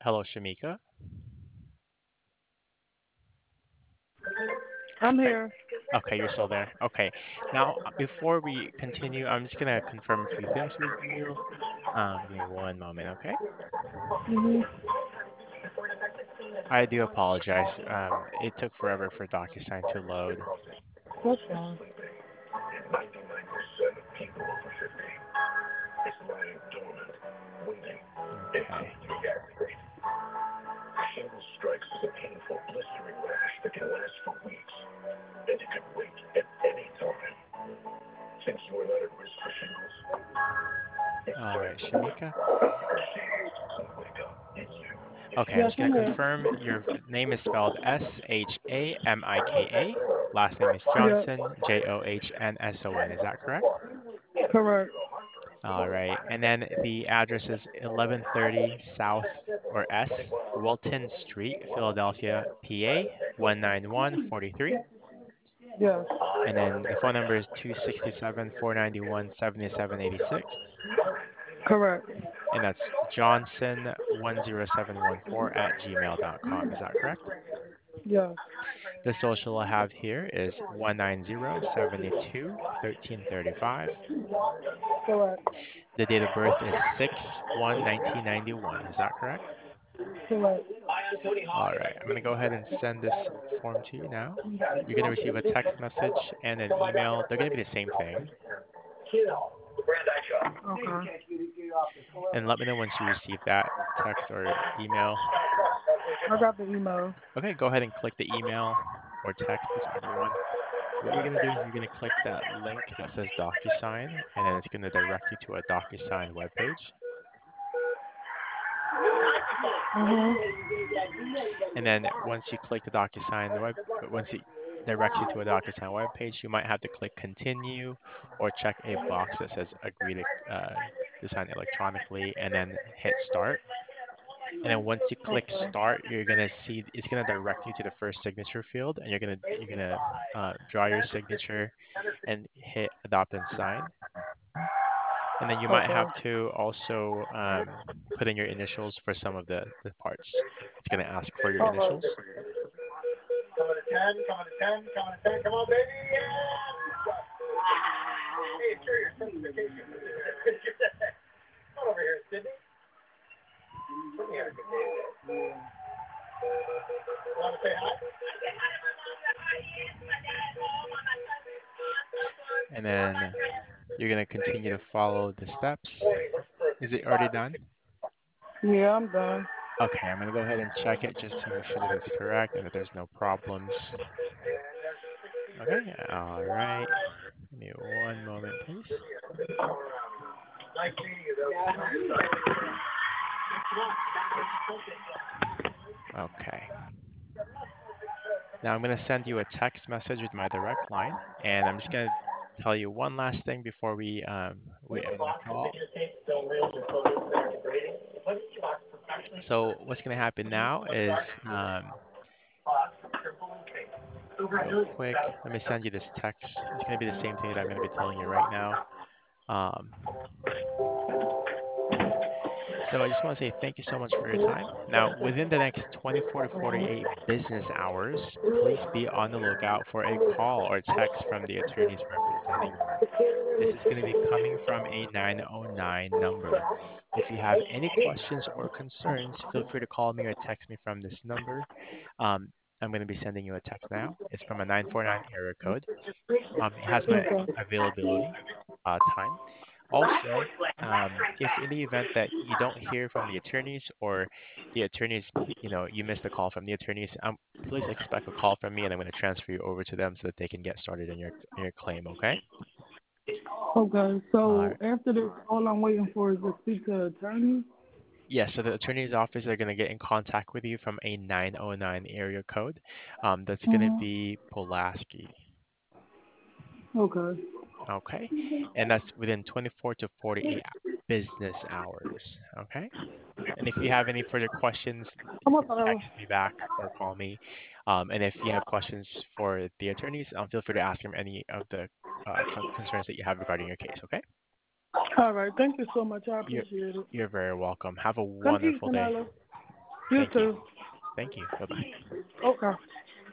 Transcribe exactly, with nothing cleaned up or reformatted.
Hello, Shamika. I'm Hey. here. Okay, you're still there. Okay. Now, uh, before we continue, I'm just gonna confirm a few things with you. Um, give me one moment, okay? hmm I do apologize. Um, it took forever for DocuSign to load. That's fine. Okay. All right, Shamika. Okay, I'm Yes, just gonna I'm here. confirm your f- name is spelled S H A M I K A. Last name is Yeah, Johnson, J O H N S O N. Is that correct? correct. All right. And then the address is eleven thirty South or S Wilton Street, Philadelphia, P A one nine one four three. Yes, And then the phone number is two six seven, four nine one, seven seven eight six. correct. And that's johnson one zero seven one four at gmail dot com. Is that correct? Yes, The social I have here is one nine zero seven two one three three five. correct. The date of birth is six one nineteen ninety-one. Is that correct? Correct. All right, I'm going to go ahead and send this form to you now. You're going to receive a text message and an email. They're going to be the same thing. Okay. And let me know once you receive that text or email. I got the email. Okay, go ahead and click the email or text, whichever one. What you're going to do is you're going to click that link that says DocuSign, and then it's going to direct you to a DocuSign webpage. Mhm. And then once you click the DocuSign, the web, once it directs you to a DocuSign web page, you might have to click continue or check a box that says agree to uh, to sign electronically and then hit start. And then once you click Okay. start, you're gonna see it's gonna direct you to the first signature field, and you're gonna you're gonna uh, draw your signature and hit adopt and sign. And then you might Okay. have to also um, put in your initials for some of the, the parts. It's gonna ask for your All right. initials. Coming to ten. Coming to ten. Coming to ten. Come on, baby. Yeah. Hey, sure, your certification. Come over here, Sydney. Come here. Want to say hi? And then you're going to continue to follow the steps. Is it already done? Yeah, I'm done. Okay, I'm going to go ahead and check it just to make sure that it's correct and that there's no problems. Okay, all right. Give me one moment, please. Nice meeting you, though. Okay. Now I'm going to send you a text message with my direct line, and I'm just going to tell you one last thing before we um, we end the call. So what's going to happen now is um, real quick, let me send you this text. It's going to be the same thing that I'm going to be telling you right now. Um, so I just want to say thank you so much for your time. Now, within the next twenty-four to forty-eight business hours, please be on the lookout for a call or text from the attorneys representing you. This is going to be coming from a nine oh nine number. If you have any questions or concerns, feel free to call me or text me from this number. Um, I'm going to be sending you a text now. It's from a nine four nine area code. Um, it has my Okay. availability uh, time. Also, um, if in the event that you don't hear from the attorneys or the attorneys, you know, you missed a call from the attorneys, um, please expect a call from me and I'm going to transfer you over to them so that they can get started on your on your claim. Okay? Okay. All So right. after this, all I'm waiting for is to speak to attorney. Yes, so the attorney's office are going to get in contact with you from a nine oh nine area code. Um, that's going to Mhm. be Pulaski. Okay. Okay. And that's within twenty-four to forty-eight business hours. Okay. And if you have any further questions, Come on, Tyler. text me back or call me. Um, and if you have questions for the attorneys, um, feel free to ask them any of the uh, con- concerns that you have regarding your case. Okay. All right. Thank you so much. I You're, appreciate it. you're very welcome. Have a Come eat, wonderful day. Canelo. You Thank you. too. Thank you. Bye bye. Okay.